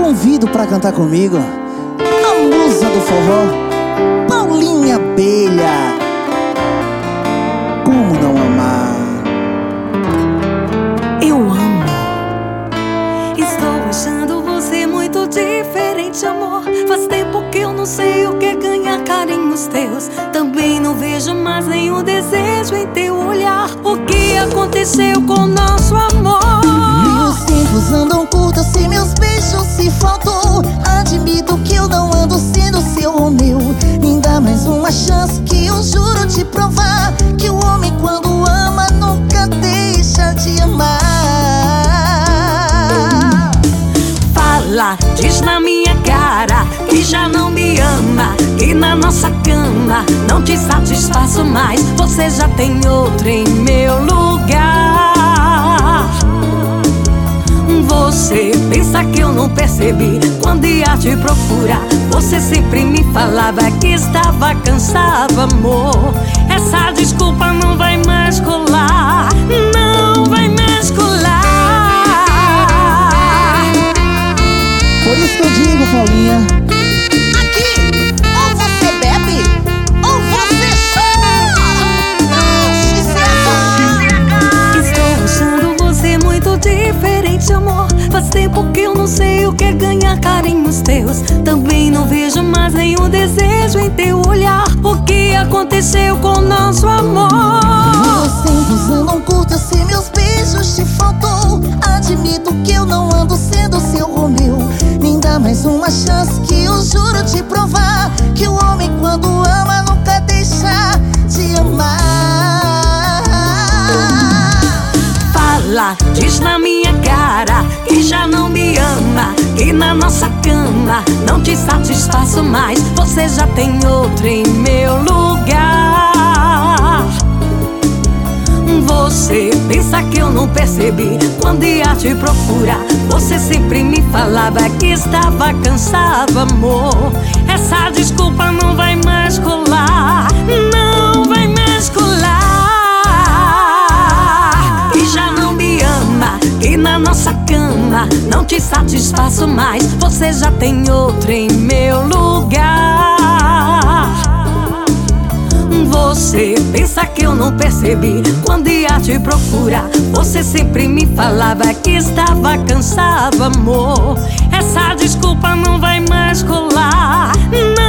convido pra cantar comigo a musa do forró, Paulinha Abelha. Como não amar? Eu amo. Estou achando você muito diferente, amor. Faz tempo que eu não sei o que é ganhar carinhos teus. Também não vejo mais nenhum desejo em teu olhar. O que aconteceu com o nosso amor? Meus tempos andam curtos e meus beijos se faltou. Admito que eu não ando sendo seu Romeu. Me dá mais uma chance que eu juro te provar que o homem quando ama nunca deixa de amar. Fala, diz na minha cara que já não me ama, que na nossa cama não te satisfaço mais. Você já tem outro em meu lugar. Você pensa que eu não percebi quando ia te procurar. Você sempre me falava que estava cansado, amor. Essa desculpa não vai mais colar, não vai mais colar. Por isso que eu digo, Paulinha, aqui, ou você bebe, ou você chora. Não, Estou achando você muito diferente, amor. Faz tempo que eu não sei o que é ganhar carinhos teus. Também não vejo mais nenhum desejo em teu olhar. O que aconteceu com o nosso amor? meus tempos andam curtos e meus beijos te faltou. Admito que eu não ando sendo seu Romeu. Me dá mais uma chance que eu juro te provar que o homem quando ama nunca deixa de amar. Fala, diz na minha cara que já não me ama, que na nossa cama não te satisfaço mais. Você já tem outro em meu lugar. Você pensa que eu não percebi quando ia te procurar. Você sempre me falava que estava cansado, amor. Essa desculpa não vai mais colar, não vai mais colar. E já não me ama, que na nossa cama não te satisfaço mais. Você já tem outro em meu lugar. Você pensa que eu não percebi quando ia te procurar. Você sempre me falava que estava cansado, amor. Essa desculpa não vai mais colar, não.